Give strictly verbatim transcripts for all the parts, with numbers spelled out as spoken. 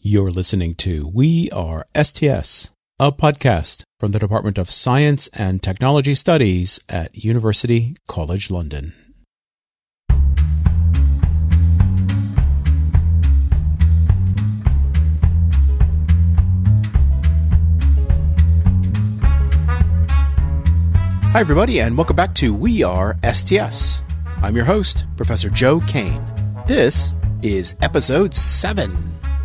You're listening to We Are S T S, a podcast from the Department of Science and Technology Studies at University College London. Hi, everybody, and welcome back to We Are S T S. I'm your host, Professor Joe Kane. This is episode seven.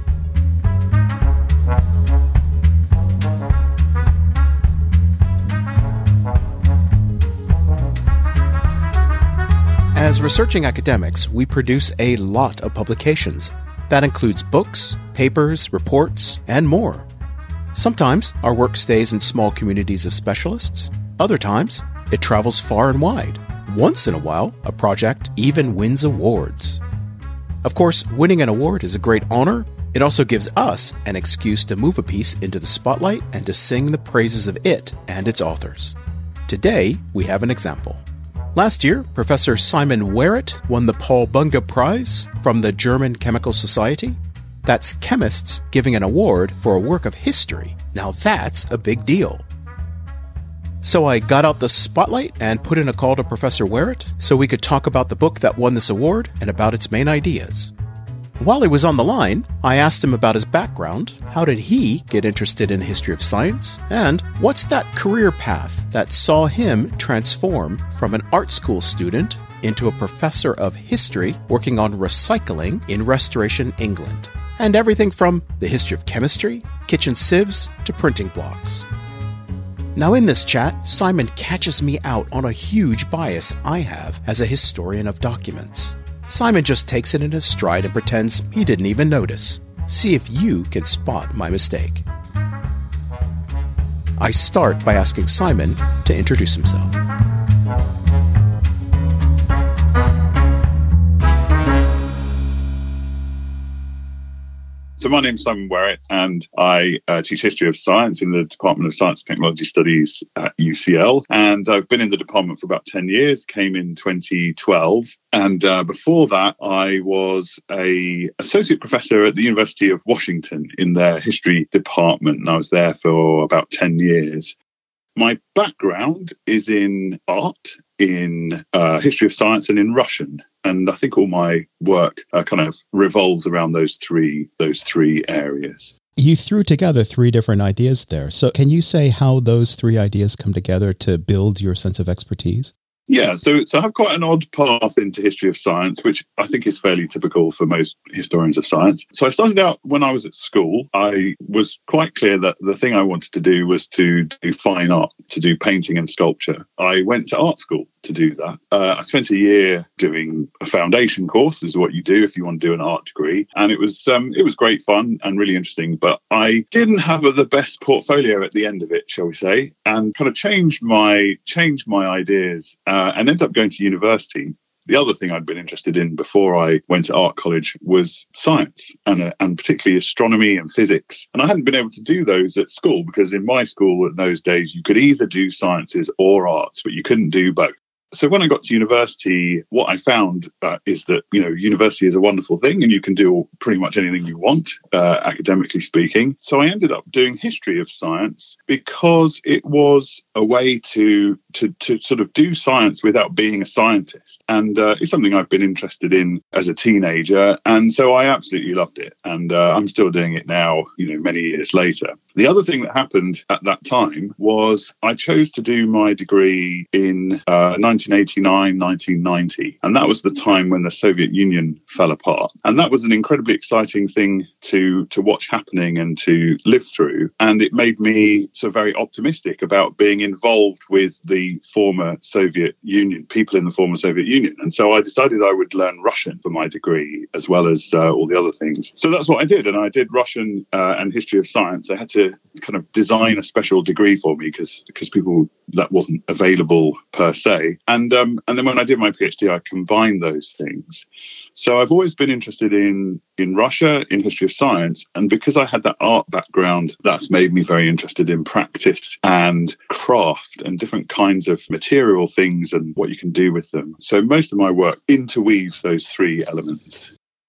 As researching academics, we produce a lot of publications. That includes books, papers, reports, and more. Sometimes our work stays in small communities of specialists. Other times, it travels far and wide. Once in a while, a project even wins awards. Of course, winning an award is a great honor. It also gives us an excuse to move a piece into the spotlight and to sing the praises of it and its authors. Today, we have an example. Last year, Professor Simon Wherret won the Paul Bunge Prize from the German Chemical Society. That's chemists giving an award for a work of history. Now that's a big deal. So I got out the spotlight and put in a call to Professor Wherret so we could talk about the book that won this award and about its main ideas. While he was on the line, I asked him about his background, how did he get interested in history of science, and what's that career path that saw him transform from an art school student into a professor of history working on recycling in Restoration England, and everything from the history of chemistry, kitchen sieves, to printing blocks. Now in this chat, Simon catches me out on a huge bias I have as a historian of documents. Simon just takes it in his stride and pretends he didn't even notice. See if you can spot my mistake. I start by asking Simon to introduce himself. So my name's Simon Wherret, and I uh, teach history of science in the Department of Science and Technology Studies at U C L. And I've been in the department for about ten years, came in twenty twelve. And uh, before that, I was a associate professor at the University of Washington in their history department. And I was there for about ten years. My background is in art, in uh, history of science, and in Russian. And I think all my work uh, kind of revolves around those three those three areas. You threw together three different ideas there. So can you say how those three ideas come together to build your sense of expertise? Yeah, so so I have quite an odd path into history of science, which I think is fairly typical for most historians of science. So I started out when I was at school. I was quite clear that the thing I wanted to do was to do fine art, to do painting and sculpture. I went to art school to do that. Uh, I spent a year doing a foundation course, is what you do if you want to do an art degree. And it was um, it was great fun and really interesting, but I didn't have the best portfolio at the end of it, shall we say, and kind of changed my changed my ideas. Uh, and ended up going to university. The other thing I'd been interested in before I went to art college was science, and uh, and particularly astronomy and physics. And I hadn't been able to do those at school because in my school in those days, you could either do sciences or arts, but you couldn't do both. So when I got to university, what I found uh, is that, you know, university is a wonderful thing and you can do pretty much anything you want, uh, academically speaking. So I ended up doing history of science because it was a way to to, to sort of do science without being a scientist. And uh, it's something I've been interested in as a teenager. And so I absolutely loved it. And uh, I'm still doing it now, you know, many years later. The other thing that happened at that time was I chose to do my degree in uh, nineteen eighty-nine, nineteen ninety. And that was the time when the Soviet Union fell apart. And that was an incredibly exciting thing to, to watch happening and to live through. And it made me so very optimistic about being involved with the former Soviet Union, people in the former Soviet Union. And so I decided I would learn Russian for my degree as well as uh, all the other things. So that's what I did. And I did Russian uh, and history of science. They had to kind of design a special degree for me because because people that wasn't available per se. And um, and then when I did my PhD, I combined those things. So I've always been interested in in Russia, in history of science. And because I had that art background, that's made me very interested in practice and craft and different kinds of material things and what you can do with them. So most of my work interweaves those three elements.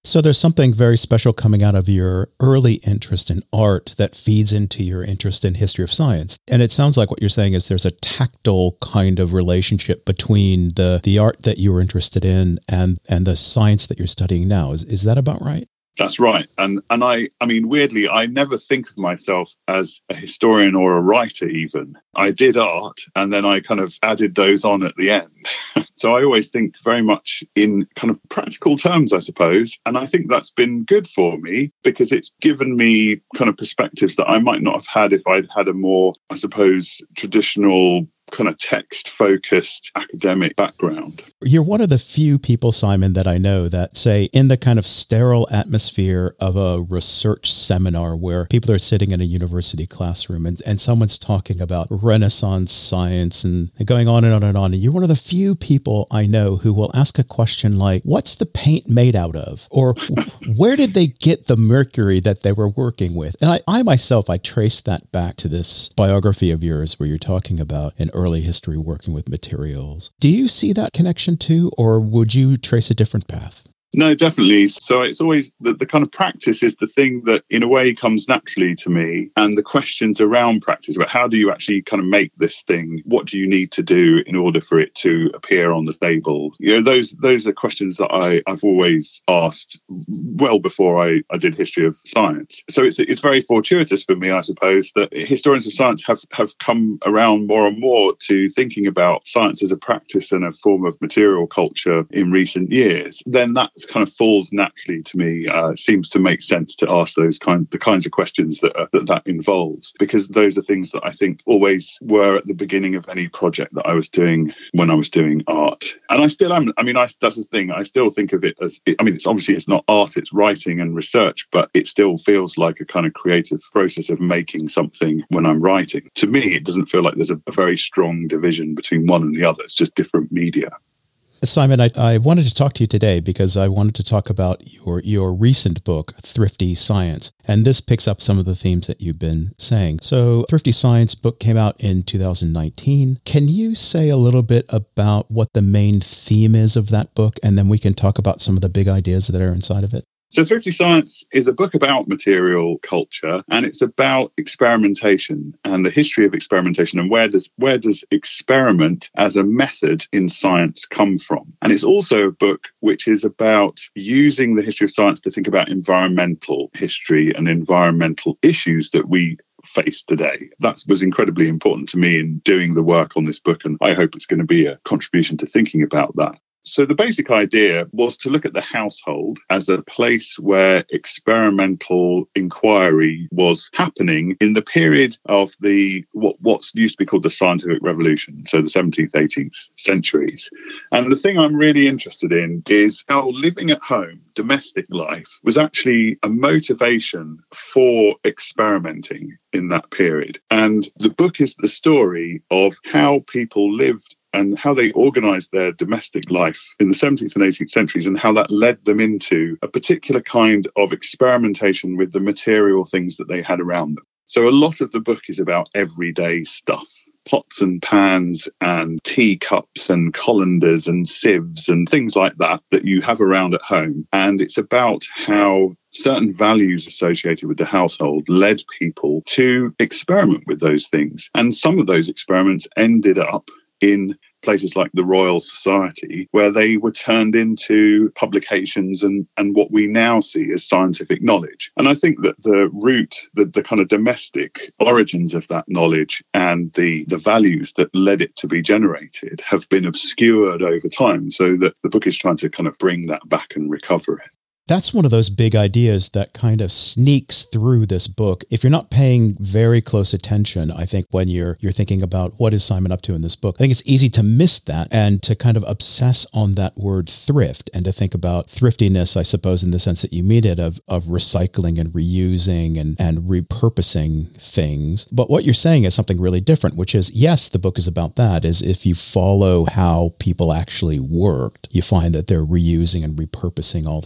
So there's something very special coming out of your early interest in art that feeds into your interest in history of science. And it sounds like what you're saying is there's a tactile kind of relationship between the, the art that you were interested in and, and the science that you're studying now. Is, is that about right? That's right. And and I, I mean, weirdly, I never think of myself as a historian or a writer even. I did art and then I kind of added those on at the end. So I always think very much in kind of practical terms, I suppose. And I think that's been good for me because it's given me kind of perspectives that I might not have had if I'd had a more, I suppose, traditional kind of text-focused academic background. You're one of the few people, Simon, that I know that say in the kind of sterile atmosphere of a research seminar where people are sitting in a university classroom and, and someone's talking about Renaissance science and going on and on and on. And you're one of the few people I know who will ask a question like, what's the paint made out of? Or where did they get the mercury that they were working with? And I, I myself, I trace that back to this biography of yours where you're talking about an early history working with materials. Do you see that connection too, or would you trace a different path? No, definitely. So it's always the, the kind of practice is the thing that in a way comes naturally to me. And the questions around practice about how do you actually kind of make this thing? What do you need to do in order for it to appear on the table? You know, those those are questions that I, I've always asked well before I, I did history of science. So it's it's very fortuitous for me, I suppose, that historians of science have, have come around more and more to thinking about science as a practice and a form of material culture in recent years. Then that kind of falls naturally to me. Uh, seems to make sense to ask those kind the kinds of questions that, uh, that that involves, because those are things that I think always were at the beginning of any project that I was doing when I was doing art, and I still am. I mean, I, that's the thing. I still think of it as. I mean, it's obviously it's not art; it's writing and research, but it still feels like a kind of creative process of making something when I'm writing. To me, it doesn't feel like there's a, a very strong division between one and the other. It's just different media. Simon, I, I wanted to talk to you today because I wanted to talk about your your recent book, Thrifty Science. And this picks up some of the themes that you've been saying. So Thrifty Science book came out in two thousand nineteen. Can you say a little bit about what the main theme is of that book? And then we can talk about some of the big ideas that are inside of it. So Thrifty Science is a book about material culture, and it's about experimentation and the history of experimentation and where does where does experiment as a method in science come from. And it's also a book which is about using the history of science to think about environmental history and environmental issues that we face today. That was incredibly important to me in doing the work on this book, and I hope it's going to be a contribution to thinking about that. So the basic idea was to look at the household as a place where experimental inquiry was happening in the period of the what what's used to be called the scientific revolution, so the seventeenth, eighteenth centuries. And the thing I'm really interested in is how living at home, domestic life, was actually a motivation for experimenting in that period. And the book is the story of how people lived and how they organised their domestic life in the seventeenth and eighteenth centuries, and how that led them into a particular kind of experimentation with the material things that they had around them. So a lot of the book is about everyday stuff. Pots and pans and teacups and colanders and sieves and things like that that you have around at home. And it's about how certain values associated with the household led people to experiment with those things. And some of those experiments ended up in places like the Royal Society, where they were turned into publications and, and what we now see as scientific knowledge. And I think that the root, the, the kind of domestic origins of that knowledge and the, the values that led it to be generated have been obscured over time, so that the book is trying to kind of bring that back and recover it. That's one of those big ideas that kind of sneaks through this book. If you're not paying very close attention, I think when you're you're thinking about what is Simon up to in this book, I think it's easy to miss that and to kind of obsess on that word thrift and to think about thriftiness, I suppose, in the sense that you mean it, of of recycling and reusing and, and repurposing things. But what you're saying is something really different, which is, yes, the book is about that, is if you follow how people actually worked, you find that they're reusing and repurposing all this stuff.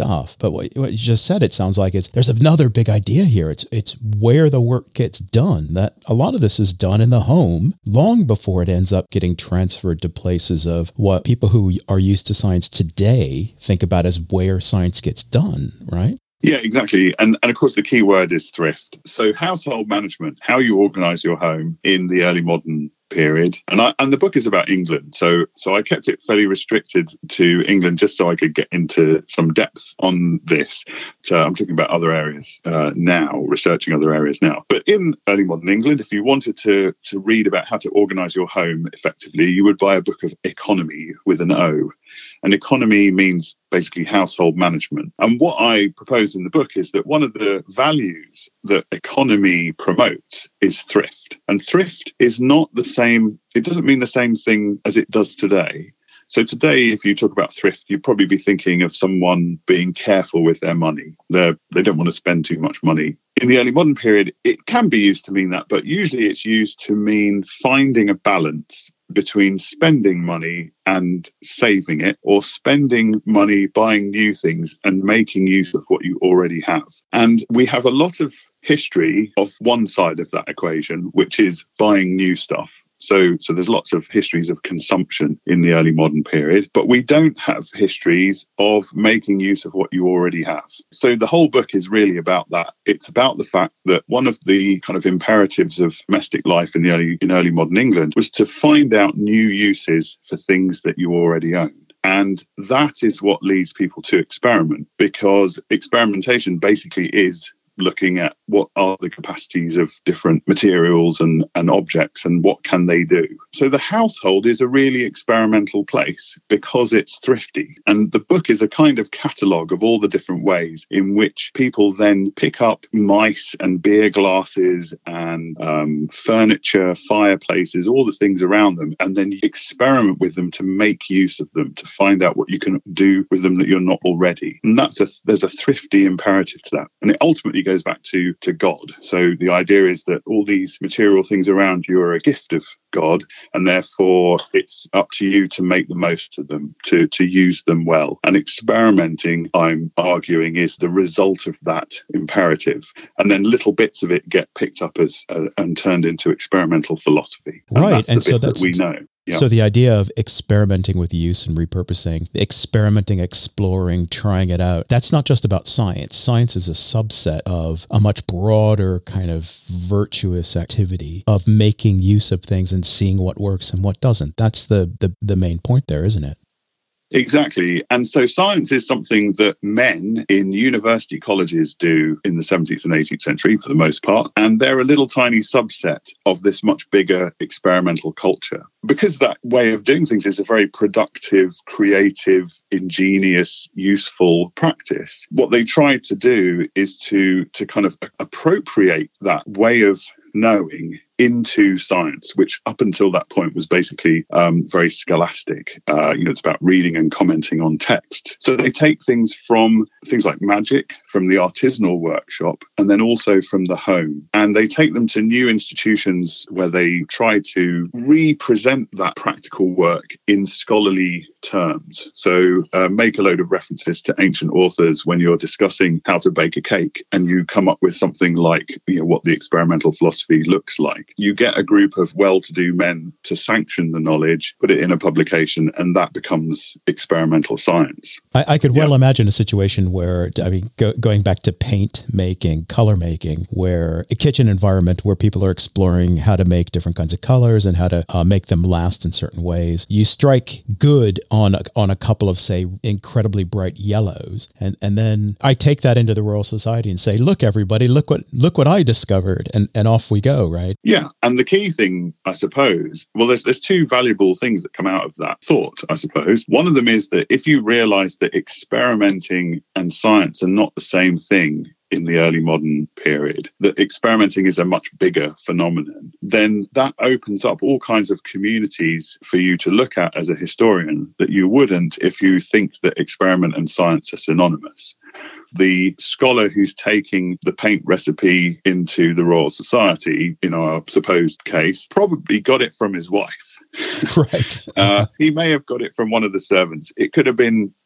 stuff. But what, what you just said, it sounds like it's there's another big idea here. It's it's where the work gets done. That a lot of this is done in the home long before it ends up getting transferred to places of what people who are used to science today think about as where science gets done, right? Yeah, exactly. And, and of course, the key word is thrift. So household management, how you organize your home in the early modern period. And I, and the book is about England. So so I kept it fairly restricted to England just so I could get into some depth on this. So I'm talking about other areas uh, now, researching other areas now. But in early modern England, if you wanted to, to read about how to organize your home effectively, you would buy a book of economy with an O. And economy means basically household management. And what I propose in the book is that one of the values that economy promotes is thrift. And thrift is not the same, it doesn't mean the same thing as it does today. So today, if you talk about thrift, you'd probably be thinking of someone being careful with their money. They're, they don't want to spend too much money. In the early modern period, it can be used to mean that, but usually it's used to mean finding a balance between spending money and saving it, or spending money buying new things and making use of what you already have. And we have a lot of history of one side of that equation, which is buying new stuff. So, so there's lots of histories of consumption in the early modern period, but we don't have histories of making use of what you already have. So the whole book is really about that. It's about the fact that one of the kind of imperatives of domestic life in the early in early modern England was to find out new uses for things that you already own. And that is what leads people to experiment, because experimentation basically is looking at what are the capacities of different materials and, and objects and what can they do. So the household is a really experimental place because it's thrifty. And the book is a kind of catalogue of all the different ways in which people then pick up mice and beer glasses and um, furniture, fireplaces, all the things around them, and then you experiment with them to make use of them, to find out what you can do with them that you're not already. And that's a there's a thrifty imperative to that. And it ultimately goes back to to God. So the idea is that all these material things around you are a gift of God, and therefore it's up to you to make the most of them, to to use them well. And experimenting, I'm arguing, is the result of that imperative. And then little bits of it get picked up as uh, and turned into experimental philosophy. And right, that's and the so bit that's that we know. Yeah. So the idea of experimenting with use and repurposing, experimenting, exploring, trying it out, that's not just about science. Science is a subset of a much broader kind of virtuous activity of making use of things and seeing what works and what doesn't. That's the the, the main point there, isn't it? Exactly. And so science is something that men in university colleges do in the seventeenth and eighteenth century for the most part. And they're a little tiny subset of this much bigger experimental culture. Because that way of doing things is a very productive, creative, ingenious, useful practice. What they try to do is to, to kind of appropriate that way of knowing into science, which up until that point was basically um, very scholastic. Uh, you know, it's about reading and commenting on text. So they take things from things like magic, from the artisanal workshop, and then also from the home. And they take them to new institutions where they try to represent that practical work in scholarly terms. So uh, make a load of references to ancient authors when you're discussing how to bake a cake, and you come up with something like, you know, what the experimental philosophy looks like. You get a group of well-to-do men to sanction the knowledge, put it in a publication, and that becomes experimental science. I, I could well yeah. imagine a situation where, I mean, go, going back to paint making, color making, where a kitchen environment where people are exploring how to make different kinds of colors and how to uh, make them last in certain ways. You strike good on a, on a couple of, say, incredibly bright yellows, and and then I take that into the Royal Society and say, look, everybody, look what look what I discovered, and and off we go, right? Yeah, and the key thing, I suppose, well, there's there's two valuable things that come out of that thought, I suppose. One of them is that if you realize that experimenting and science are not the same thing in the early modern period, that experimenting is a much bigger phenomenon, then that opens up all kinds of communities for you to look at as a historian that you wouldn't if you think that experiment and science are synonymous. The scholar who's taking the paint recipe into the Royal Society, in our supposed case, probably got it from his wife. Right. uh, he may have got it from one of the servants. It could have been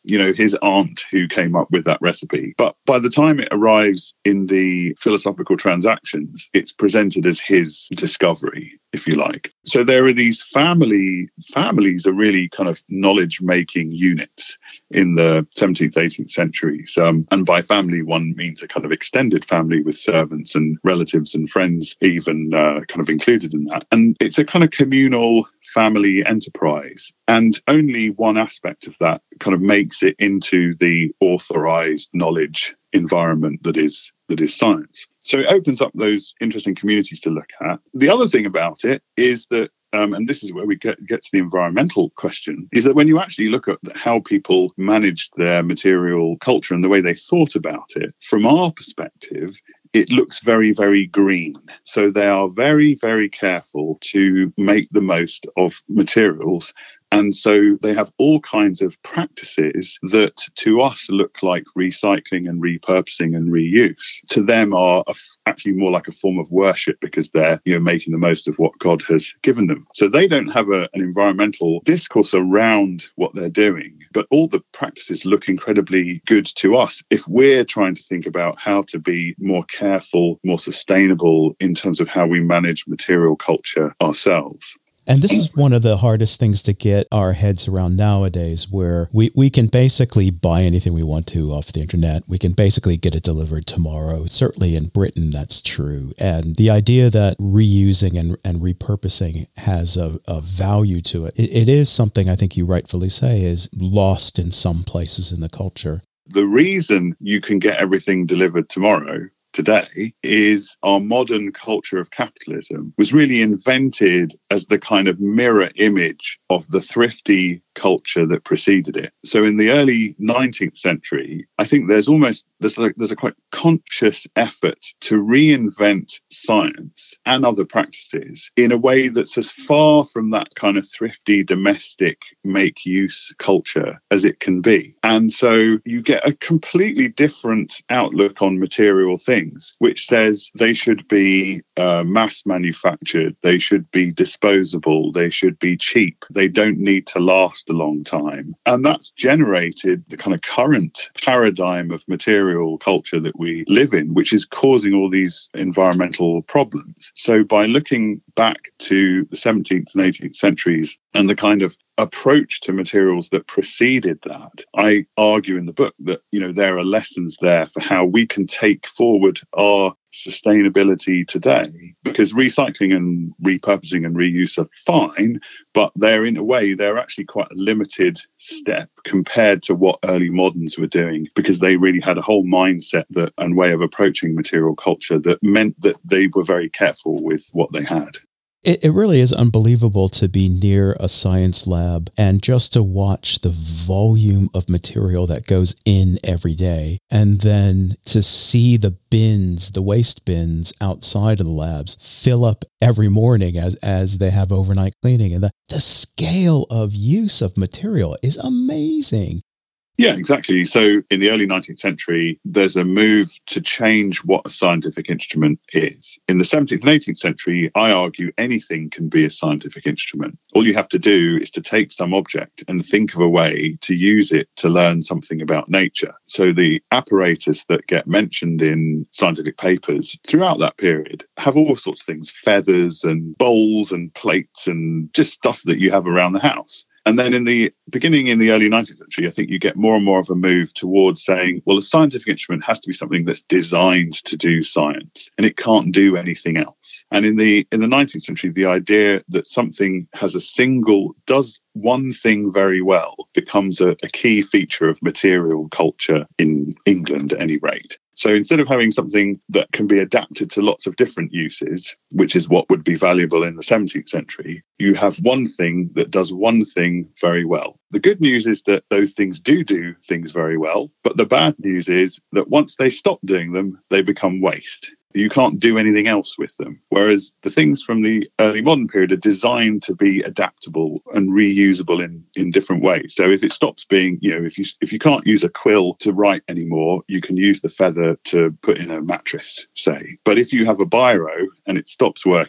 you know, his aunt who came up with that recipe. But by the time it arrives in the philosophical transactions, it's presented as his discovery, if you like. So there are these family, families are really kind of knowledge-making units in the seventeenth, eighteenth centuries. Um, and by family, one means a kind of extended family with servants and relatives and friends even uh, kind of included in that. And it's a kind of communal family enterprise. And only one aspect of that kind of makes it into the authorized knowledge environment that is that is science. So it opens up those interesting communities to look at. The other thing about it is that, um, and this is where we get, get to the environmental question, is that when you actually look at how people managed their material culture and the way they thought about it, from our perspective, it looks very, very green. So they are very, very careful to make the most of materials. And so they have all kinds of practices that to us look like recycling and repurposing and reuse. To them are a, actually more like a form of worship because they're, you know, making the most of what God has given them. So they don't have a, an environmental discourse around what they're doing, but all the practices look incredibly good to us if we're trying to think about how to be more careful, more sustainable in terms of how we manage material culture ourselves. And this is one of the hardest things to get our heads around nowadays, where we, we can basically buy anything we want to off the internet. We can basically get it delivered tomorrow. Certainly in Britain, that's true. And the idea that reusing and, and repurposing has a, a value to it, it, it is something I think you rightfully say is lost in some places in the culture. The reason you can get everything delivered tomorrow today is our modern culture of capitalism was really invented as the kind of mirror image of the thrifty culture that preceded it. So in the early nineteenth century, I think there's almost there's like there's a quite conscious effort to reinvent science and other practices in a way that's as far from that kind of thrifty domestic make use culture as it can be. And so you get a completely different outlook on material things, which says they should be uh, mass manufactured, they should be disposable, they should be cheap, they don't need to last a long time. And that's generated the kind of current paradigm of material culture that we live in, which is causing all these environmental problems. So by looking back to the seventeenth and eighteenth centuries and the kind of approach to materials that preceded that, I argue in the book that, you know, there are lessons there for how we can take forward our sustainability today, because recycling and repurposing and reuse are fine, but they're in a way they're actually quite a limited step compared to what early moderns were doing, because they really had a whole mindset that and way of approaching material culture that meant that they were very careful with what they had. It, it really is unbelievable to be near a science lab and just to watch the volume of material that goes in every day, and then to see the bins, the waste bins outside of the labs fill up every morning as, as they have overnight cleaning. And the, the scale of use of material is amazing. Yeah, exactly. So in the early nineteenth century, there's a move to change what a scientific instrument is. In the seventeenth and eighteenth century, I argue anything can be a scientific instrument. All you have to do is to take some object and think of a way to use it to learn something about nature. So the apparatus that get mentioned in scientific papers throughout that period have all sorts of things, feathers and bowls and plates and just stuff that you have around the house. And then in the beginning, in the early nineteenth century, I think you get more and more of a move towards saying, well, a scientific instrument has to be something that's designed to do science, and it can't do anything else. And in the in the nineteenth century, the idea that something has a single, does one thing very well becomes a, a key feature of material culture in England at any rate. So instead of having something that can be adapted to lots of different uses, which is what would be valuable in the seventeenth century, you have one thing that does one thing very well. The good news is that those things do do things very well, but the bad news is that once they stop doing them, they become waste. You can't do anything else with them. Whereas the things from the early modern period are designed to be adaptable and reusable in, in different ways. So if it stops being, you know, if you if you can't use a quill to write anymore, you can use the feather to put in a mattress, say. But if you have a biro and it stops working,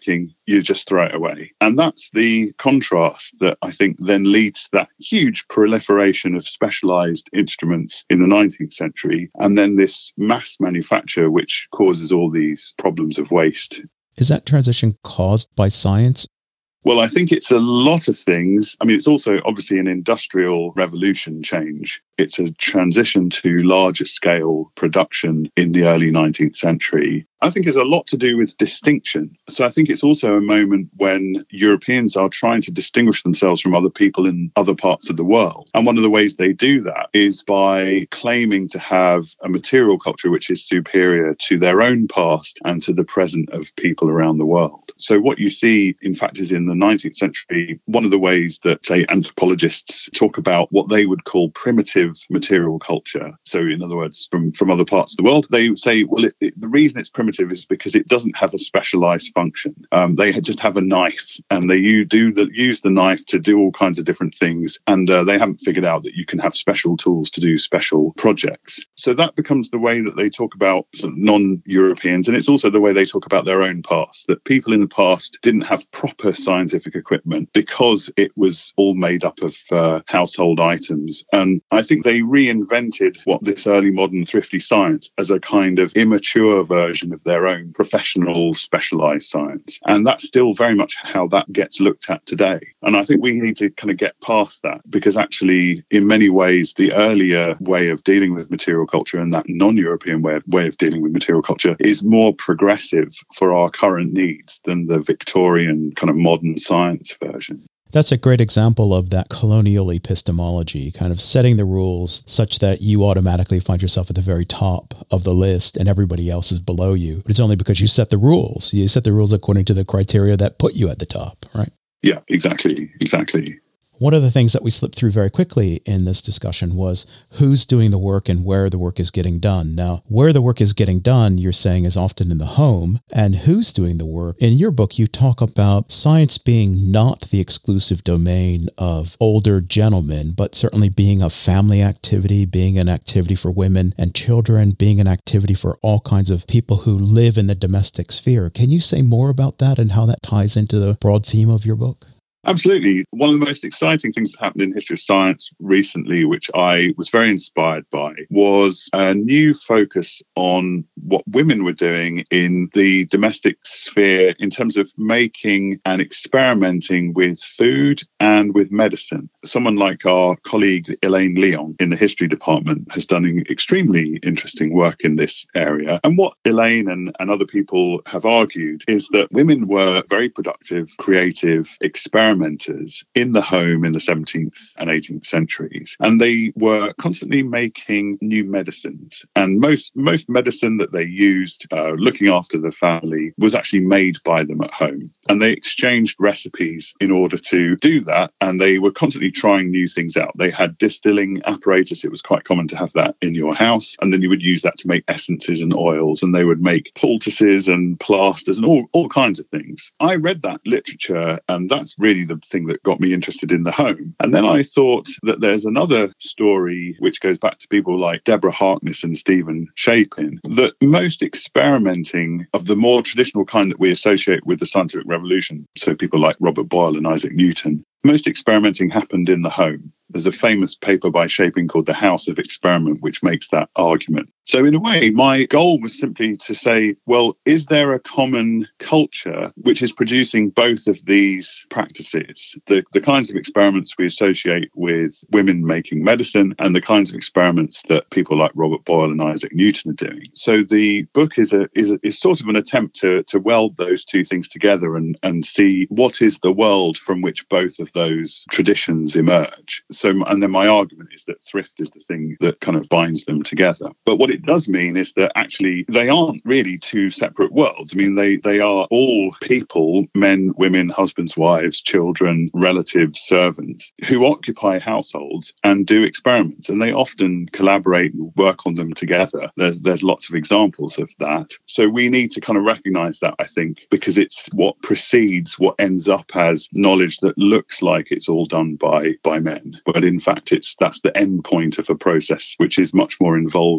you just throw it away. And that's the contrast that I think then leads to that huge proliferation of specialized instruments in the nineteenth century, and then this mass manufacture which causes all these problems of waste. Is that transition caused by science? Well, I think it's a lot of things. I mean, it's also obviously an industrial revolution change. It's a transition to larger scale production in the early nineteenth century. I think it's a lot to do with distinction. So I think it's also a moment when Europeans are trying to distinguish themselves from other people in other parts of the world. And one of the ways they do that is by claiming to have a material culture which is superior to their own past and to the present of people around the world. So what you see, in fact, is in the nineteenth century, one of the ways that, say, anthropologists talk about what they would call primitive material culture. So in other words, from, from other parts of the world, they say, well, it, it, the reason it's primitive is because it doesn't have a specialized function. Um, they just have a knife, and they you do the, use the knife to do all kinds of different things. And uh, they haven't figured out that you can have special tools to do special projects. So that becomes the way that they talk about sort of non-Europeans. And it's also the way they talk about their own past, that people in the past didn't have proper scientific equipment because it was all made up of uh, household items. And I think they reinvented what this early modern thrifty science as a kind of immature version of their own professional specialized science. And that's still very much how that gets looked at today. And I think we need to kind of get past that, because actually, in many ways, the earlier way of dealing with material culture and that non-European way of, way of dealing with material culture is more progressive for our current needs than the Victorian kind of modern science version. That's a great example of that colonial epistemology, kind of setting the rules such that you automatically find yourself at the very top of the list and everybody else is below you. But it's only because you set the rules. You set the rules according to the criteria that put you at the top, right? Yeah, exactly, exactly. One of the things that we slipped through very quickly in this discussion was who's doing the work and where the work is getting done. Now, where the work is getting done, you're saying, is often in the home. And who's doing the work? In your book, you talk about science being not the exclusive domain of older gentlemen, but certainly being a family activity, being an activity for women and children, being an activity for all kinds of people who live in the domestic sphere. Can you say more about that and how that ties into the broad theme of your book? Absolutely. One of the most exciting things that happened in history of science recently, which I was very inspired by, was a new focus on what women were doing in the domestic sphere in terms of making and experimenting with food and with medicine. Someone like our colleague Elaine Leon in the history department has done extremely interesting work in this area. And what Elaine and, and other people have argued is that women were very productive, creative, experimenters in the home in the seventeenth and eighteenth centuries. And they were constantly making new medicines. And most, most medicine that they used, uh, looking after the family, was actually made by them at home. And they exchanged recipes in order to do that. And they were constantly trying new things out. They had distilling apparatus. It was quite common to have that in your house. And then you would use that to make essences and oils. And they would make poultices and plasters and all, all kinds of things. I read that literature, and that's really the thing that got me interested in the home. And then I thought that there's another story which goes back to people like Deborah Harkness and Stephen Shapin, that most experimenting of the more traditional kind that we associate with the scientific revolution, so people like Robert Boyle and Isaac Newton, most experimenting happened in the home. There's a famous paper by Shapin called The House of Experiment, which makes that argument. So in a way, my goal was simply to say, well, is there a common culture which is producing both of these practices? The, the kinds of experiments we associate with women making medicine and the kinds of experiments that people like Robert Boyle and Isaac Newton are doing. So the book is a is, a, is sort of an attempt to, to weld those two things together and, and see what is the world from which both of those traditions emerge. So, and then my argument is that thrift is the thing that kind of binds them together. But what it does mean is that actually they aren't really two separate worlds. I mean, they, they are all people, men, women, husbands, wives, children, relatives, servants, who occupy households and do experiments. And they often collaborate and work on them together. There's, there's lots of examples of that. So we need to kind of recognize that, I think, because it's what precedes what ends up as knowledge that looks like it's all done by, by men. But in fact, it's that's the end point of a process which is much more involving of the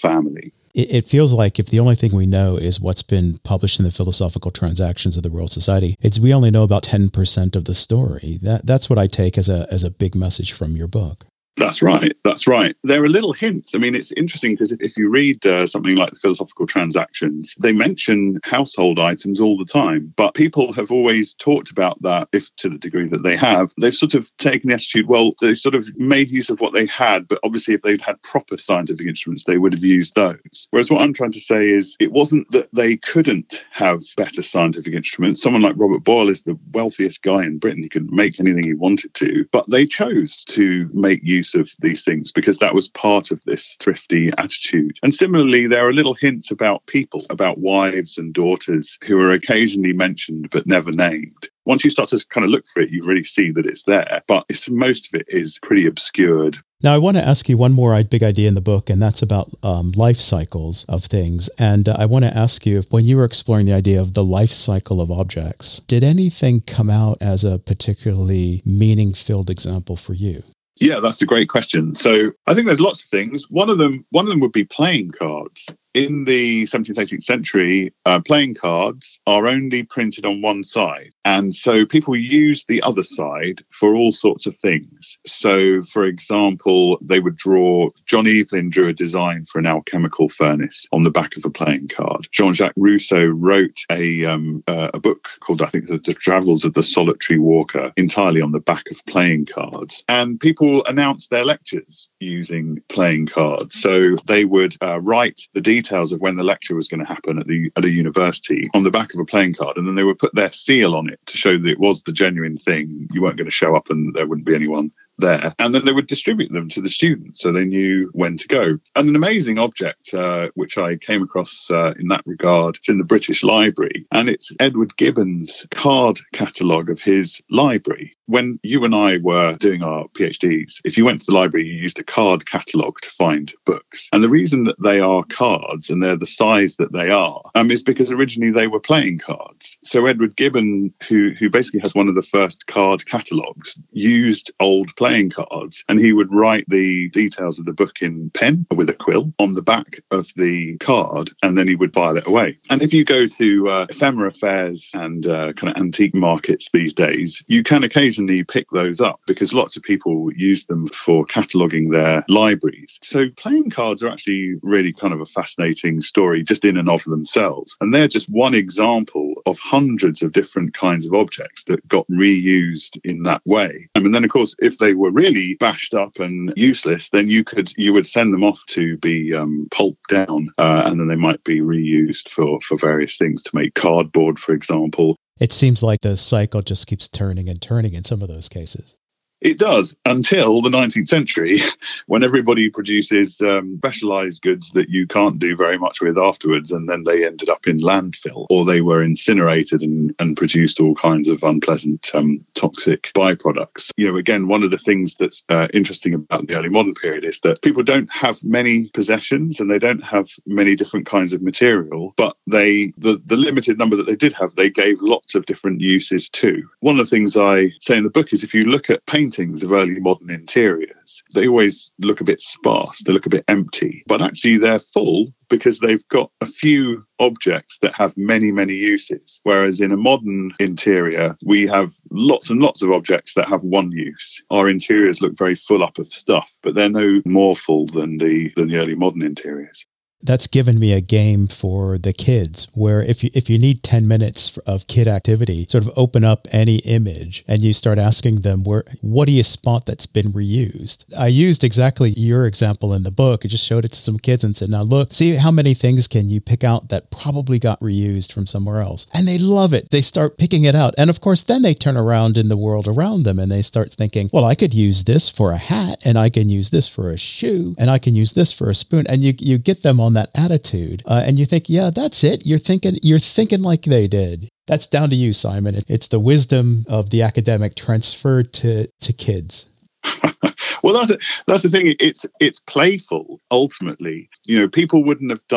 family. It, it feels like if the only thing we know is what's been published in the Philosophical Transactions of the Royal Society, it's we only know about ten percent of the story. That that's what I take as a as a big message from your book. That's right. That's right. There are little hints. I mean, it's interesting because if, if you read uh, something like the Philosophical Transactions, they mention household items all the time. But people have always talked about that, if to the degree that they have. They've sort of taken the attitude, well, they sort of made use of what they had. But obviously, if they'd had proper scientific instruments, they would have used those. Whereas what I'm trying to say is it wasn't that they couldn't have better scientific instruments. Someone like Robert Boyle is the wealthiest guy in Britain. He could make anything he wanted to. But they chose to make use of these things because that was part of this thrifty attitude. And similarly, there are little hints about people, about wives and daughters who are occasionally mentioned but never named. Once you start to kind of look for it, you really see that it's there, but it's, most of it is pretty obscured. Now, I want to ask you one more big idea in the book, and that's about um, life cycles of things. And uh, I want to ask you, if when you were exploring the idea of the life cycle of objects, did anything come out as a particularly meaning-filled example for you? Yeah, that's a great question. So I think there's lots of things. One of them, one of them would be playing cards. In the seventeenth, eighteenth century, uh, playing cards are only printed on one side. And so people use the other side for all sorts of things. So, for example, they would draw, John Evelyn drew a design for an alchemical furnace on the back of a playing card. Jean-Jacques Rousseau wrote a um, uh, a book called, I think, The, the Travels of the Solitary Walker, entirely on the back of playing cards. And people announced their lectures using playing cards. So they would uh, write the details details of when the lecture was going to happen at the at a university on the back of a playing card, and then they would put their seal on it to show that it was the genuine thing. You weren't going to show up and there wouldn't be anyone there. And then they would distribute them to the students so they knew when to go. And an amazing object, uh, which I came across uh, in that regard, it's in the British Library, and it's Edward Gibbon's card catalogue of his library. When you and I were doing our PhDs, if you went to the library, you used a card catalogue to find books. And the reason that they are cards and they're the size that they are um, is because originally they were playing cards. So Edward Gibbon, who, who basically has one of the first card catalogues, used old playing cards, and he would write the details of the book in pen with a quill on the back of the card, and then he would file it away. And if you go to uh, ephemera fairs and uh, kind of antique markets these days, you can occasionally pick those up because lots of people use them for cataloguing their libraries. So playing cards are actually really kind of a fascinating story just in and of themselves. And they're just one example of hundreds of different kinds of objects that got reused in that way. And then, of course, if they were really bashed up and useless, then you could you would send them off to be um, pulped down, uh, and then they might be reused for, for various things, to make cardboard, for example. It seems like the cycle just keeps turning and turning in some of those cases. It does, until the nineteenth century, when everybody produces um, specialised goods that you can't do very much with afterwards, and then they ended up in landfill, or they were incinerated and, and produced all kinds of unpleasant, um, toxic byproducts. You know, again, one of the things that's uh, interesting about the early modern period is that people don't have many possessions and they don't have many different kinds of material, but they the, the limited number that they did have, they gave lots of different uses to. One of the things I say in the book is if you look at painting of early modern interiors, they always look a bit sparse, they look a bit empty, but actually they're full because they've got a few objects that have many, many uses. Whereas in a modern interior, we have lots and lots of objects that have one use. Our interiors look very full up of stuff, but they're no more full than the than the early modern interiors. That's given me a game for the kids where if you if you need ten minutes of kid activity, sort of open up any image and you start asking them, where what do you spot that's been reused? I used exactly your example in the book. I just showed it to some kids and said, now look, see how many things can you pick out that probably got reused from somewhere else? And they love it. They start picking it out. And of course, then they turn around in the world around them and they start thinking, well, I could use this for a hat, and I can use this for a shoe, and I can use this for a spoon. And you you get them on that attitude, uh, and you think, yeah, that's it. You're thinking, you're thinking like they did. That's down to you, Simon. It's the wisdom of the academic transferred to to kids. Well, that's a, that's the thing. It's it's playful. Ultimately, you know, people wouldn't have done it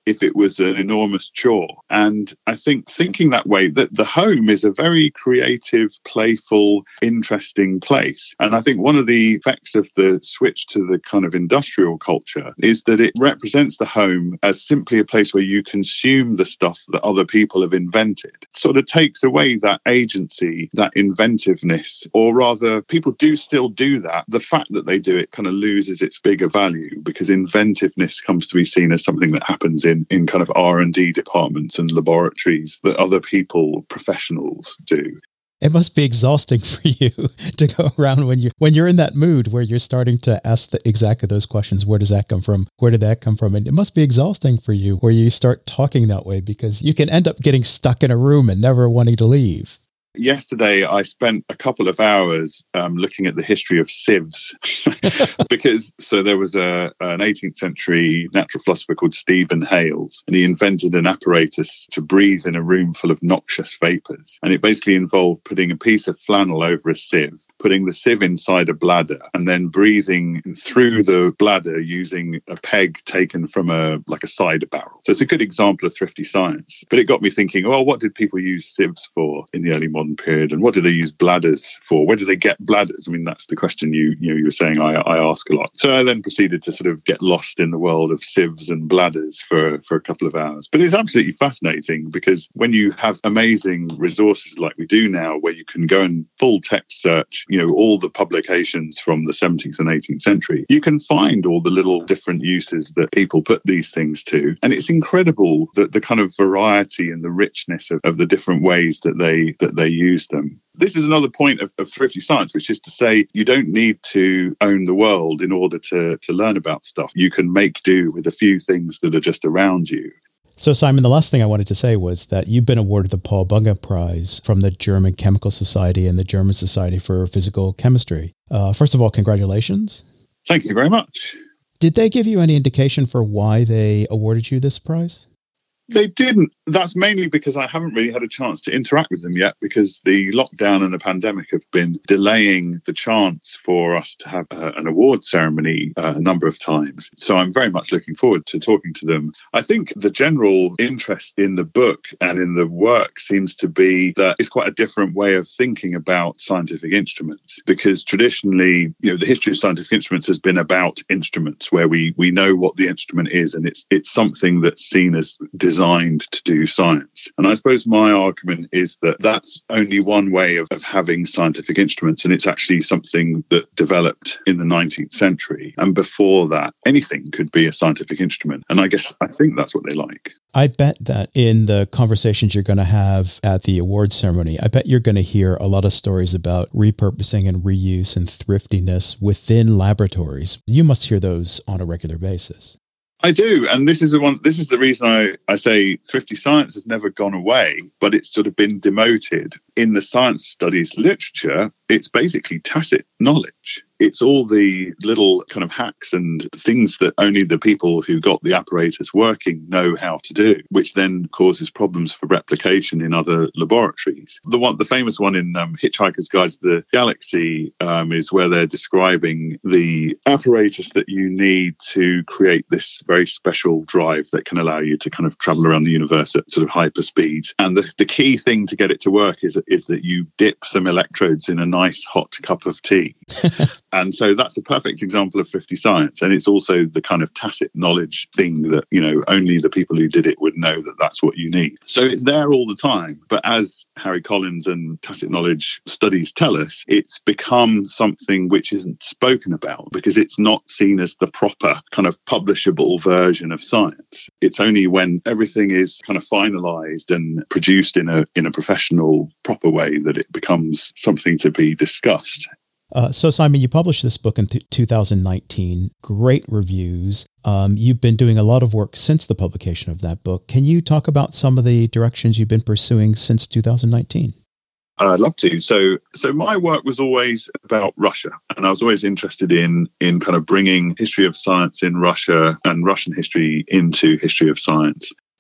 if it was an enormous chore. And I think thinking that way, that the home is a very creative, playful, interesting place. And I think one of the effects of the switch to the kind of industrial culture is that it represents the home as simply a place where you consume the stuff that other people have invented. It sort of takes away that agency, that inventiveness, or rather, people do still do that. The fact that they do it kind of loses its bigger value because inventiveness comes to be seen as something that happens in, in kind of R and D departments and laboratories that other people, professionals, do. It must be exhausting for you to go around when you when you're in that mood where you're starting to ask the, exactly those questions. Where does that come from? Where did that come from? And it must be exhausting for you where you start talking that way because you can end up getting stuck in a room and never wanting to leave. Yesterday, I spent a couple of hours um, looking at the history of sieves because so there was a an eighteenth century natural philosopher called Stephen Hales, and he invented an apparatus to breathe in a room full of noxious vapors. And it basically involved putting a piece of flannel over a sieve, putting the sieve inside a bladder, and then breathing through the bladder using a peg taken from a like a cider barrel. So it's a good example of thrifty science. But it got me thinking, well, what did people use sieves for in the early modern period, and what do they use bladders for? Where do they get bladders? I mean, that's the question you you know you were saying I, I ask a lot. So I then proceeded to sort of get lost in the world of sieves and bladders for for a couple of hours. But it's absolutely fascinating because when you have amazing resources like we do now, where you can go and full text search, you know, all the publications from the seventeenth and eighteenth century, you can find all the little different uses that people put these things to, and it's incredible that the kind of variety and the richness of, of the different ways that they that they use them. This is another point of, of thrifty science, which is to say you don't need to own the world in order to, to learn about stuff. You can make do with a few things that are just around you. So, Simon, the last thing I wanted to say was that you've been awarded the Paul Bunge Prize from the German Chemical Society and the German Society for Physical Chemistry. Uh, first of all, congratulations. Thank you very much. Did they give you any indication for why they awarded you this prize? They didn't. That's mainly because I haven't really had a chance to interact with them yet, because the lockdown and the pandemic have been delaying the chance for us to have uh, an award ceremony uh, a number of times. So I'm very much looking forward to talking to them. I think the general interest in the book and in the work seems to be that it's quite a different way of thinking about scientific instruments, because traditionally, you know, the history of scientific instruments has been about instruments where we we know what the instrument is, and it's it's something that's seen as designed to do science. And I suppose my argument is that that's only one way of, of having scientific instruments, and it's actually something that developed in the nineteenth century. And before that, anything could be a scientific instrument. And I guess I think that's what they like. I bet that in the conversations you're going to have at the award ceremony, I bet you're going to hear a lot of stories about repurposing and reuse and thriftiness within laboratories. You must hear those on a regular basis. I do. And this is the one, this is the reason I, I say thrifty science has never gone away, but it's sort of been demoted. In the science studies literature, it's basically tacit knowledge. It's all the little kind of hacks and things that only the people who got the apparatus working know how to do, which then causes problems for replication in other laboratories. The one, the famous one in um, Hitchhiker's Guide to the Galaxy um, is where they're describing the apparatus that you need to create this very special drive that can allow you to kind of travel around the universe at sort of hyper speeds. And the, the key thing to get it to work is, is that you dip some electrodes in a nice hot cup of tea. And so that's a perfect example of thrifty science. And it's also the kind of tacit knowledge thing that, you know, only the people who did it would know that that's what you need. So it's there all the time. But as Harry Collins and tacit knowledge studies tell us, it's become something which isn't spoken about because it's not seen as the proper kind of publishable version of science. It's only when everything is kind of finalized and produced in a in a professional, proper way that it becomes something to be discussed. Uh, so, Simon, you published this book in th- two thousand nineteen. Great reviews. Um, you've been doing a lot of work since the publication of that book. Can you talk about some of the directions you've been pursuing since two thousand nineteen? I'd love to. So, so my work was always about Russia, and I was always interested in in kind of bringing history of science in Russia and Russian history into history of science.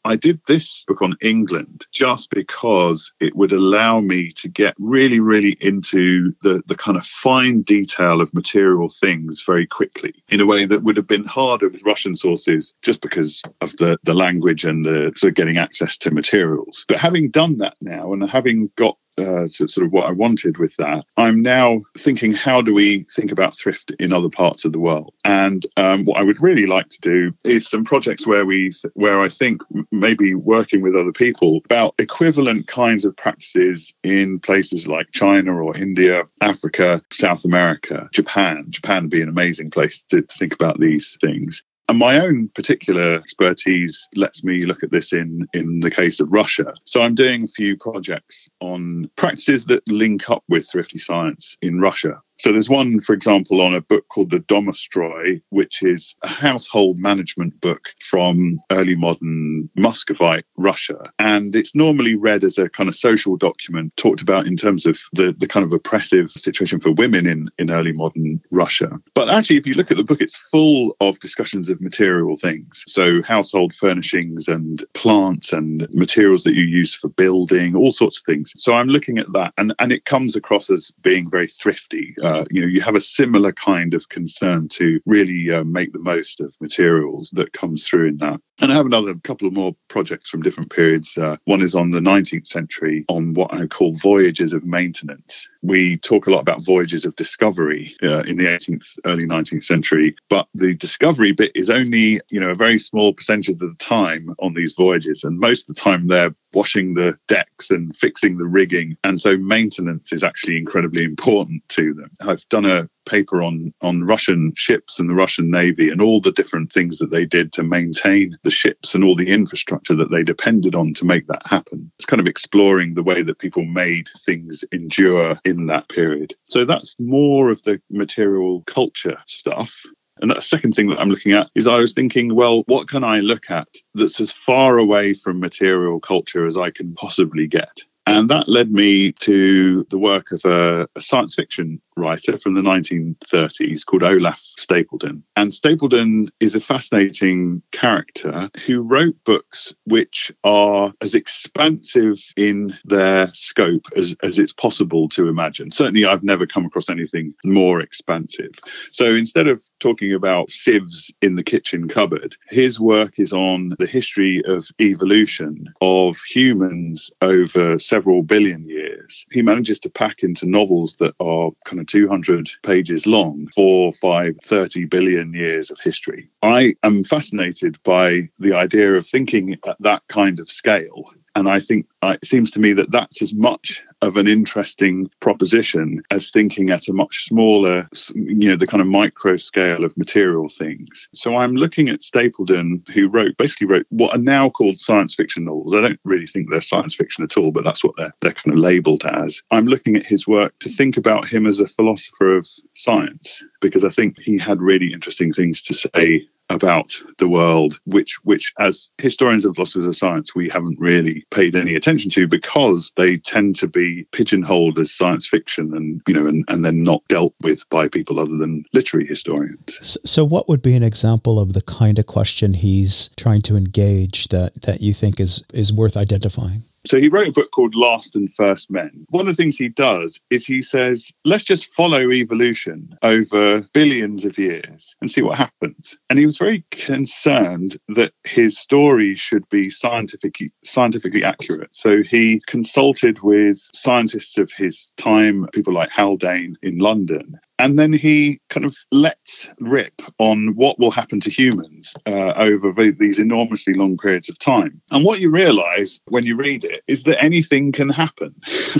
I did this book on England just because it would allow me to get really, really into the, the kind of fine detail of material things very quickly in a way that would have been harder with Russian sources just because of the, the language and the sort of getting access to materials. But having done that now and having got Uh, to sort of what I wanted with that, I'm now thinking, how do we think about thrift in other parts of the world? And um, what I would really like to do is some projects where we, where I think maybe working with other people about equivalent kinds of practices in places like China or India, Africa, South America, Japan. Japan would be an amazing place to, to think about these things. And my own particular expertise lets me look at this in, in the case of Russia. So I'm doing a few projects on practices that link up with thrifty science in Russia. So there's one, for example, on a book called The Domostroy, which is a household management book from early modern Muscovite Russia. And it's normally read as a kind of social document talked about in terms of the, the kind of oppressive situation for women in, in early modern Russia. But actually, if you look at the book, it's full of discussions of material things. So household furnishings and plants and materials that you use for building, all sorts of things. So I'm looking at that, and, and it comes across as being very thrifty. Uh, you know, you have a similar kind of concern to really uh, make the most of materials that comes through in that. And I have another couple of more projects from different periods. Uh, one is on the nineteenth century on what I call voyages of maintenance. We talk a lot about voyages of discovery uh, in the eighteenth, early nineteenth century, but the discovery bit is only, you know, a very small percentage of the time on these voyages. And most of the time they're washing the decks and fixing the rigging. And so maintenance is actually incredibly important to them. I've done a paper on, on Russian ships and the Russian Navy and all the different things that they did to maintain the ships and all the infrastructure that they depended on to make that happen. It's kind of exploring the way that people made things endure in that period. So that's more of the material culture stuff. And that second thing that I'm looking at is I was thinking, well, what can I look at that's as far away from material culture as I can possibly get? And that led me to the work of a, a science fiction writer from the nineteen thirties called Olaf Stapledon. And Stapledon is a fascinating character who wrote books which are as expansive in their scope as, as it's possible to imagine. Certainly, I've never come across anything more expansive. So instead of talking about sieves in the kitchen cupboard, his work is on the history of evolution of humans over several billion years. He manages to pack into novels that are kind of two hundred pages long, four, five, thirty billion years of history. I am fascinated by the idea of thinking at that kind of scale. And I think uh, it seems to me that that's as much of an interesting proposition as thinking at a much smaller, you know, the kind of micro scale of material things. So I'm looking at Stapledon, who wrote, basically wrote what are now called science fiction novels. I don't really think they're science fiction at all, but that's what they're, they're kind of labelled as. I'm looking at his work to think about him as a philosopher of science, because I think he had really interesting things to say about the world, which which as historians and philosophers of science we haven't really paid any attention to, because they tend to be pigeonholed as science fiction and you know and, and then not dealt with by people other than literary historians. So, so what would be an example of the kind of question he's trying to engage that that you think is is worth identifying? So he wrote a book called Last and First Men. One of the things he does is he says, let's just follow evolution over billions of years and see what happens. And he was very concerned that his story should be scientifically, scientifically accurate. So he consulted with scientists of his time, people like Haldane in London. And then he kind of lets rip on what will happen to humans uh, over these enormously long periods of time. And what you realize when you read it is that anything can happen.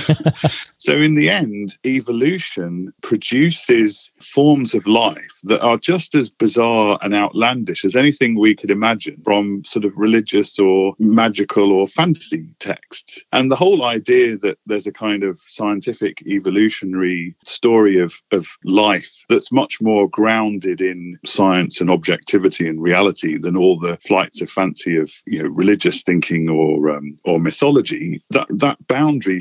So in the end, evolution produces forms of life that are just as bizarre and outlandish as anything we could imagine from sort of religious or magical or fantasy texts. And the whole idea that there's a kind of scientific evolutionary story of, of life that's much more grounded in science and objectivity and reality than all the flights of fancy of you know religious thinking or um, or mythology, that that boundary starts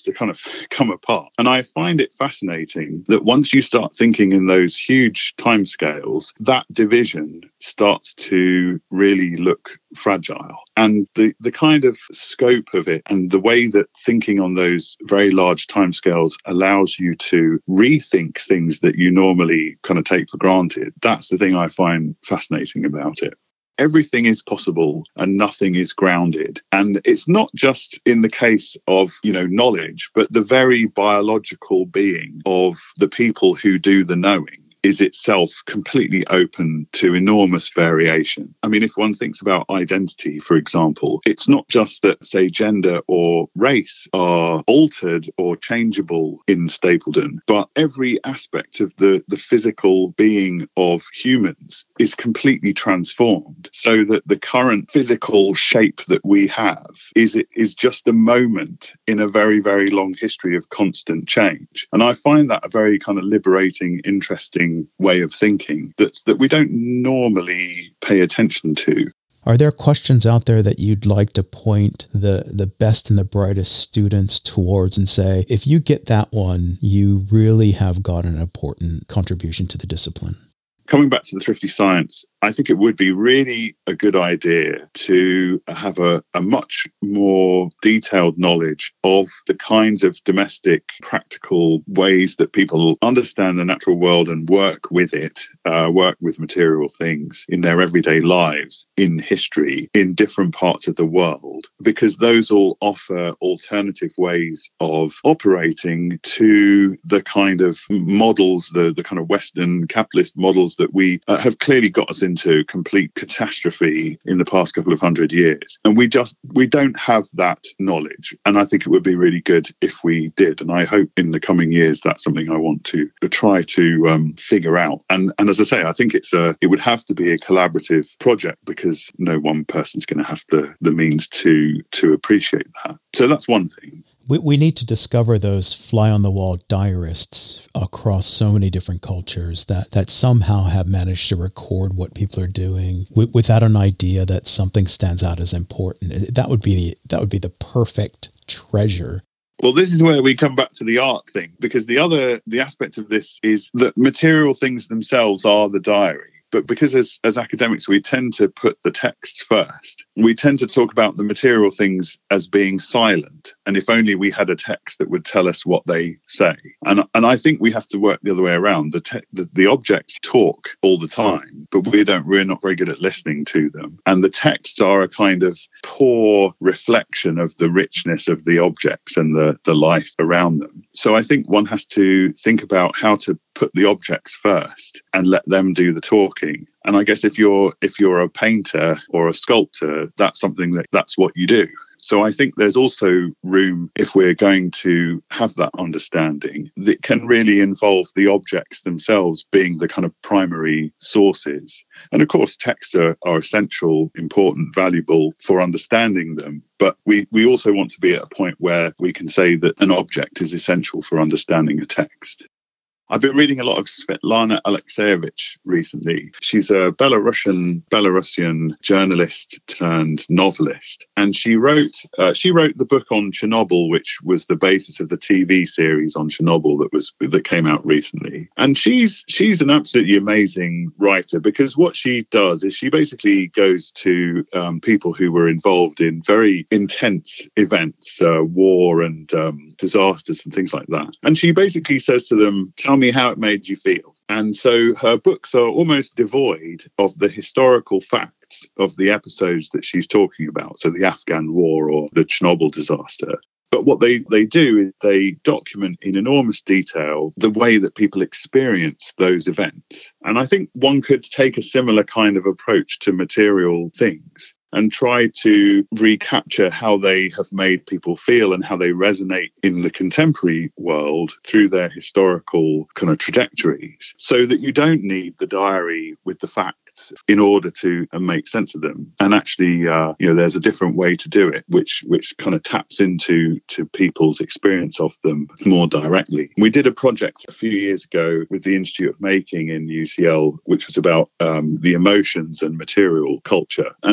to kind of come apart. And I find it fascinating that once you start thinking in those huge timescales, that division starts to really look fragile. And the, the kind of scope of it and the way that thinking on those very large timescales allows you to rethink things that you normally kind of take for granted, that's the thing I find fascinating about it. Everything is possible and nothing is grounded. And it's not just in the case of, you know, knowledge, but the very biological being of the people who do the knowing is itself completely open to enormous variation. I mean, if one thinks about identity, for example, it's not just that, say, gender or race are altered or changeable in Stapledon, but every aspect of the, the physical being of humans is completely transformed, so that the current physical shape that we have is, is just a moment in a very, very long history of constant change. And I find that a very kind of liberating, interesting way of thinking that that we don't normally pay attention to. Are there questions out there that you'd like to point the, the best and the brightest students towards and say, if you get that one, you really have got an important contribution to the discipline? Coming back to the thrifty science, I think it would be really a good idea to have a, a much more detailed knowledge of the kinds of domestic, practical ways that people understand the natural world and work with it, uh, work with material things in their everyday lives, in history, in different parts of the world, because those all offer alternative ways of operating to the kind of models, the, the kind of Western capitalist models that we uh, have clearly got us into complete catastrophe in the past couple of hundred years. And we just, we don't have that knowledge. And I think it would be really good if we did. And I hope in the coming years, that's something I want to try to um, figure out. And and as I say, I think it's a, it would have to be a collaborative project, because no one person's going to have the, the means to, to appreciate that. So that's one thing. We we need to discover those fly-on-the-wall diarists across so many different cultures that, that somehow have managed to record what people are doing w- without an idea that something stands out as important. That would be the, that would be the perfect treasure. Well, this is where we come back to the art thing, because the other the aspect of this is that material things themselves are the diary. But because as, as academics, we tend to put the texts first, we tend to talk about the material things as being silent. And if only we had a text that would tell us what they say. And and I think we have to work the other way around. The, te- the, the objects talk all the time, but we don't, we're not very good at listening to them. And the texts are a kind of poor reflection of the richness of the objects and the, the life around them. So I think one has to think about how to put the objects first and let them do the talking. And I guess if you're if you're a painter or a sculptor, that's something that that's what you do. So I think there's also room, if we're going to have that understanding, that can really involve the objects themselves being the kind of primary sources. And of course, texts are, are essential, important, valuable for understanding them. But we, we also want to be at a point where we can say that an object is essential for understanding a text. I've been reading a lot of Svetlana Alexievich recently. She's a Belarusian Belarusian journalist turned novelist, and she wrote uh, she wrote the book on Chernobyl, which was the basis of the T V series on Chernobyl that was that came out recently. And she's she's an absolutely amazing writer, because what she does is she basically goes to um, people who were involved in very intense events, uh, war and um, disasters and things like that, and she basically says to them, "Tell me how it made you feel." And so her books are almost devoid of the historical facts of the episodes that she's talking about, so the Afghan war or the Chernobyl disaster. But what they, they do is they document in enormous detail the way that people experience those events. And I think one could take a similar kind of approach to material things and try to recapture how they have made people feel and how they resonate in the contemporary world through their historical kind of trajectories, so that you don't need the diary with the facts in order to uh, make sense of them. And actually, uh, you know, there's a different way to do it, which which kind of taps into to people's experience of them more directly. We did a project a few years ago with the Institute of Making in U C L, which was about um, the emotions and material culture. And it was a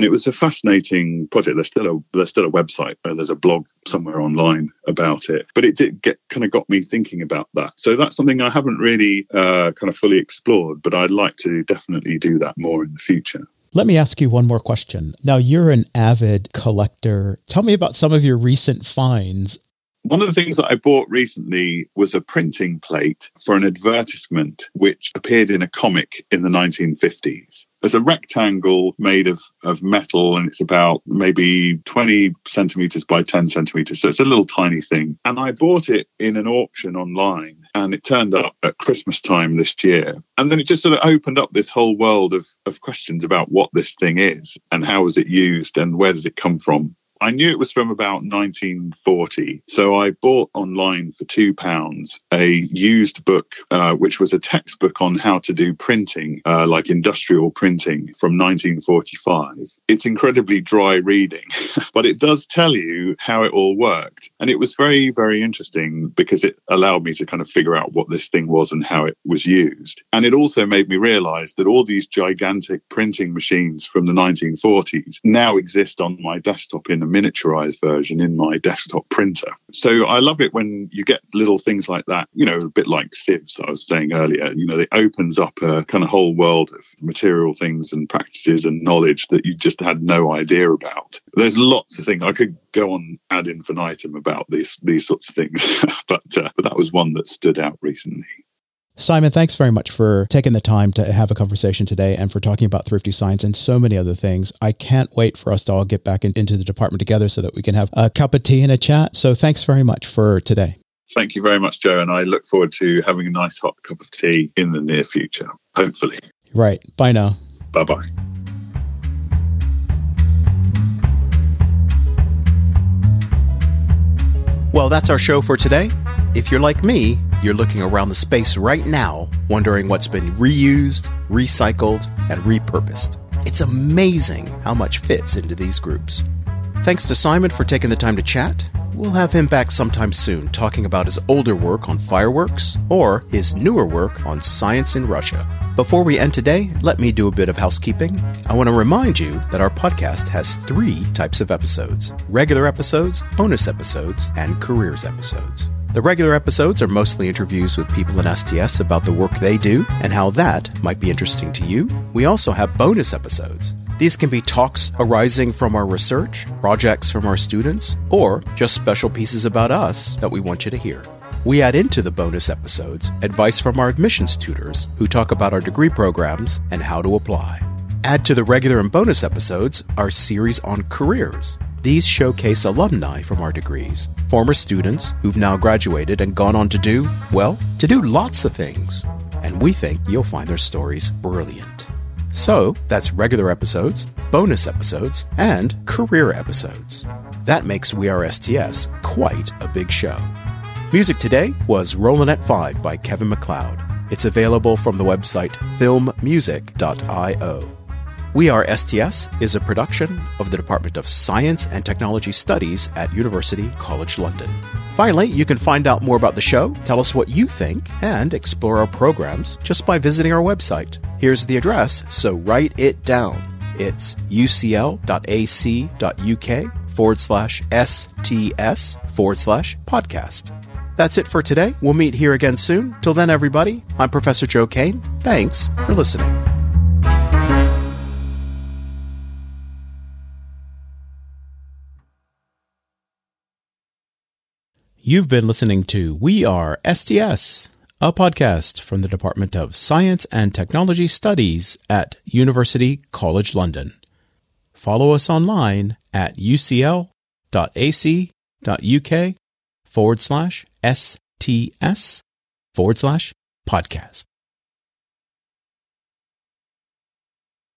fascinating project. There's still a there's still a website. Uh, there's a blog somewhere online about it. But it did get kind of got me thinking about that. So that's something I haven't really uh, kind of fully explored, but I'd like to definitely do that more in the future. Let me ask you one more question. Now, you're an avid collector. Tell me about some of your recent finds. One of the things that I bought recently was a printing plate for an advertisement which appeared in a comic in the nineteen fifties. There's a rectangle made of, of metal, and it's about maybe twenty centimeters by ten centimeters. So it's a little tiny thing. And I bought it in an auction online, and it turned up at Christmas time this year. And then it just sort of opened up this whole world of, of questions about what this thing is and how is it used and where does it come from. I knew it was from about nineteen forty, so I bought online for two pounds a used book, uh, which was a textbook on how to do printing, uh, like industrial printing from nineteen forty-five. It's incredibly dry reading, but it does tell you how it all worked. And it was very, very interesting because it allowed me to kind of figure out what this thing was and how it was used. And it also made me realize that all these gigantic printing machines from the nineteen forties now exist on my desktop in a miniaturized version in my desktop printer. So I love it when you get little things like that, you know, a bit like sieves I was saying earlier. You know, it opens up a kind of whole world of material things and practices and knowledge that you just had no idea about. There's lots of things. I could go on ad infinitum about these these sorts of things, but uh, but that was one that stood out recently. Simon, thanks very much for taking the time to have a conversation today and for talking about thrifty science and so many other things. I can't wait for us to all get back in, into the department together so that we can have a cup of tea and a chat. So thanks very much for today. Thank you very much, Joe. And I look forward to having a nice hot cup of tea in the near future, hopefully. Right. Bye now. Bye-bye. Well, that's our show for today. If you're like me, you're looking around the space right now, wondering what's been reused, recycled, and repurposed. It's amazing how much fits into these groups. Thanks to Simon for taking the time to chat. We'll have him back sometime soon talking about his older work on fireworks or his newer work on science in Russia. Before we end today, let me do a bit of housekeeping. I want to remind you that our podcast has three types of episodes: regular episodes, bonus episodes, and careers episodes. The regular episodes are mostly interviews with people in S T S about the work they do and how that might be interesting to you. We also have bonus episodes. These can be talks arising from our research, projects from our students, or just special pieces about us that we want you to hear. We add into the bonus episodes advice from our admissions tutors who talk about our degree programs and how to apply. Add to the regular and bonus episodes our series on careers. These showcase alumni from our degrees, former students who've now graduated and gone on to do, well, to do lots of things. And we think you'll find their stories brilliant. So that's regular episodes, bonus episodes, and career episodes. That makes We Are S T S quite a big show. Music today was Rollin' at Five by Kevin MacLeod. It's available from the website film music dot io. We Are S T S is a production of the Department of Science and Technology Studies at University College London. Finally, you can find out more about the show, tell us what you think, and explore our programs just by visiting our website. Here's the address, so write it down. It's ucl.ac.uk forward slash STS forward slash podcast. That's it for today. We'll meet here again soon. Till then, everybody, I'm Professor Joe Kane. Thanks for listening. You've been listening to We Are S T S, a podcast from the Department of Science and Technology Studies at University College London. Follow us online at ucl.ac.uk forward slash STS forward slash podcast.